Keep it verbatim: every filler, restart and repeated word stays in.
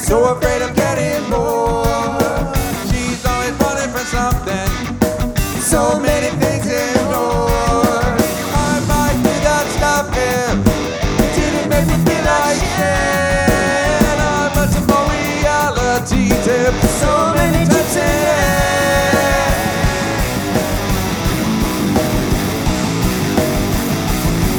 so afraid of getting more. She's always wanting for something, so many things ignored. I might be that stuff here,